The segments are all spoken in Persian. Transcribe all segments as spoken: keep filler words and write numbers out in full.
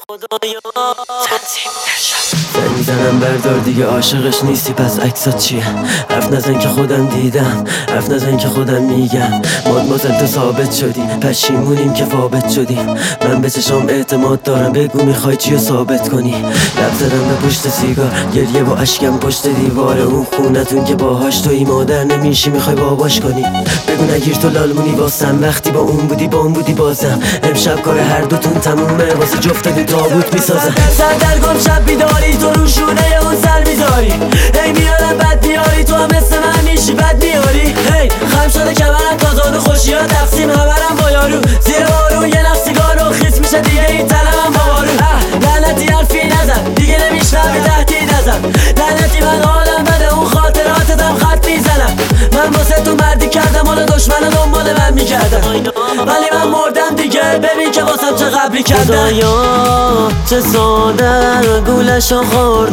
زنگ میزنم بردار دیگه عاشقش نیستی، پس عکسات چیه؟ حرف نزن که خودم دیدم، حرف نزن که خودم میگم. مادمازل تو ثابت شدی، پشیمونیم که ثابت شدیم. من به چشام اعتماد دارم، بگو میخوای چیو ثابت کنی. لب زدم به پشت سیگار، گریه و اشکم پشت دیوار اون خونتون که باهاش توی مادر نمیشی، میخوای باباش کنی. بگو نگیر تو لالمونی واسم، وقتی با اون بودی با اون بودی بازم. امشب کار هر دوتون تمومه، واسه جفتتون تابوت میسازم. سردرگم شب بیداری، تو رو شونه اون سر میذاری. هی میارم بد میاری، تو هم مثل من میشی بد میاری. هی خم شده کمرم تازان و خوشی ها تقسیم همرم با یارو. زیر بارون یه نخ سیگار و خیس میشه دیگه این تنمم با بارو. لعنتی حرفی نزن دیگه نمیشنوی، تهدید نزن. لعنتی من حالم بده، اون خاطراتتم خط میزنم. من واسه تو مردی کردم، حالا دشمن دنبال من میکردم، ولی من مردم دیگه. ببین که واسم چه قبلی کردم. خدایا چه ساده گولشو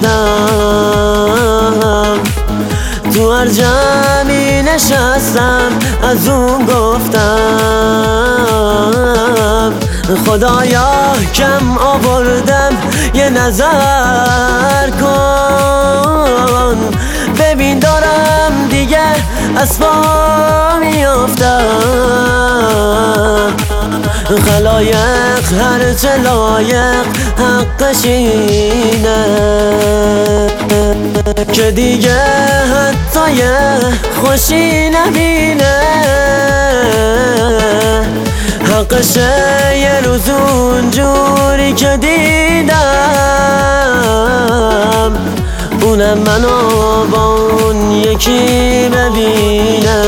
خوردم، تو هر جمعی نشستم از اون گفتم. خدایا کم آوردم یه نظر کن، ببین دارم دیگه از پا میافتم. خلایق هرچه لایق حقش اینه که دیگه حتی یه خوشی نبینه. حقشه یه روز اونجوری که دیدم، اونم منو با اون یکی ببینه.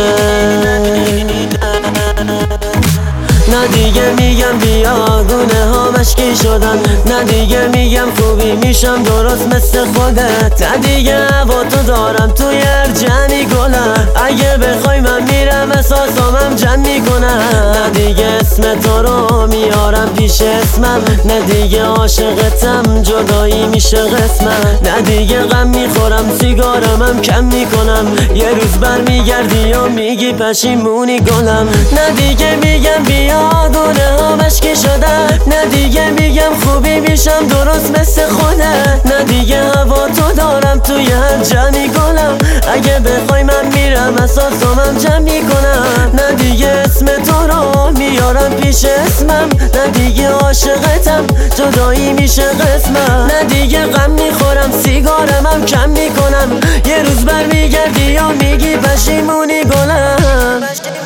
نه دیگه میگم بیاگونه ها مشکی شدن، نه دیگه میگم خوبی میشم درست مثل خودت. نه دیگه با تو دارم توی هر جمعی گلم، اگه بخوای من میرم احساسامم جمع میکنم. نه دیگه اسم تو رو میارم پیش اسمم، نه دیگه عاشقتم جدایی میشه قسمم. نه دیگه غم میخورم سیگارمم کم میکنم، یه روز برمیگردی و میگی پشیمونی گلم. نه دیگه میگم بیا گونه ها مشکی شدن، نه دیگه میگم خوبی میشم درست مثل خودت. نه دیگه هوا تو دارم توی هر جمعی گلم، اگه بخوای من میرم اساسامم جمع میکنم. نه دیگه اسم تو رو میارم پیش اسمم، نه دیگه عاشقتم جدایی میشه قسمم. نه دیگه غم میخورم سیگارمم کم میکنم، یه روز برمیگردی یا میگی پشیمونی گلم.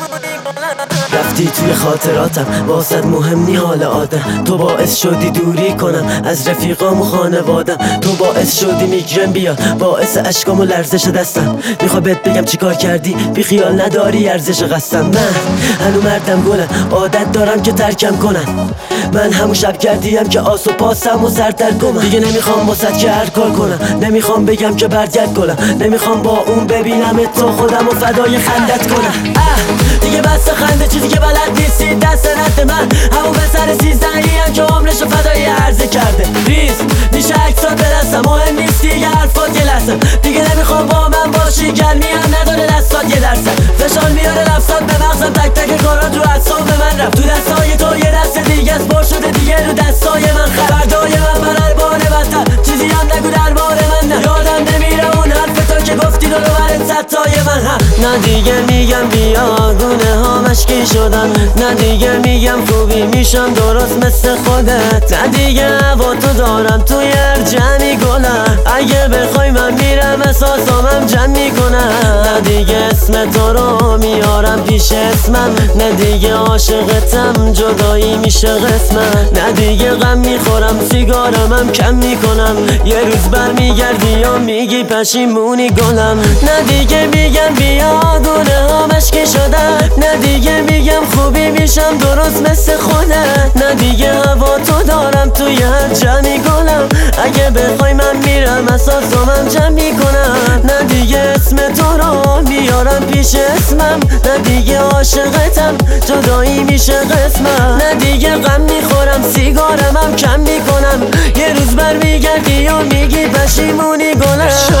رفتی توی خاطراتم، واسد مهم نی حال آدم. تو باعث شدی دوری کنم از رفیقام و خانوادم، تو باعث شدی میگرن بیاد، باعث اشکام و لرزش دستم. میخوای بهت بگم چی کار کردی، بی خیال نداری ارزش قسم. من هنو مردم گلم، عادت دارم که ترکم کنم. من همون شب کردیم که آس و پاسم و سردر گمم. دیگه نمیخوام واسد که هر کار کنم، نمیخوام بگم که برگرد گلم، نمیخوام با اون ببینم تو خودم و فدای خندت کنم. دیگه بس خنده چیزی که بلد نیستی دست رد من. همون به سر سیزدهی هم که عمرشو فدای عرضه کرده. ریز میشه عکسات برسم، مهم نیست دیگه حرفات یه لحظه. دیگه نمیخوام با من باشی، گرمی هم نداره دستات یه درصد. فشار میاره لفظات به مغزم، تک تک کارات رو اعصاب به من رفت. تو دستای تو یه دست دیگه از بار شده دیگه رو دستای من. خبردای من برای بار بدتر، چیزی هم نگو درباره من. نه یادم نمیره اون حرف تو که گفتی دارو برد ستای من. هم نه دیگه میگم بیاگونه ها مشکی شدن، نه دیگه میگم خوبی میشم درست مثل خودت. نه دیگه هوا تو دارم توی هر جمعی گلم، اگه بخوای من میرم احساسامم جمع میکنم. نه دیگه اسم تو رو میارم پیش اسمم، نه دیگه عاشقتم جدایی میشه قسمم. نه دیگه غم میخورم سیگارمم کم میکنم، یه روز برمیگردی یا میگی پشیمونی گلم. نه دیگه میگم بیاگونه ها مشکی شدن، نه دیگه میگم خوبی میشم درست مثل خودت. نه دیگه هوا تو دارم توی هر جمعی گلم، اگه بخوای من میرم اساسامم جمع میکنم. نه دیگه اسم تو رو میارم پیش اسمم، نه دیگه عاشقتم جدایی میشه قسمم. نه دیگه غم میخورم سیگارمم کم میکنم، یه روز برمیگردی و میگی پشیمونی گلم.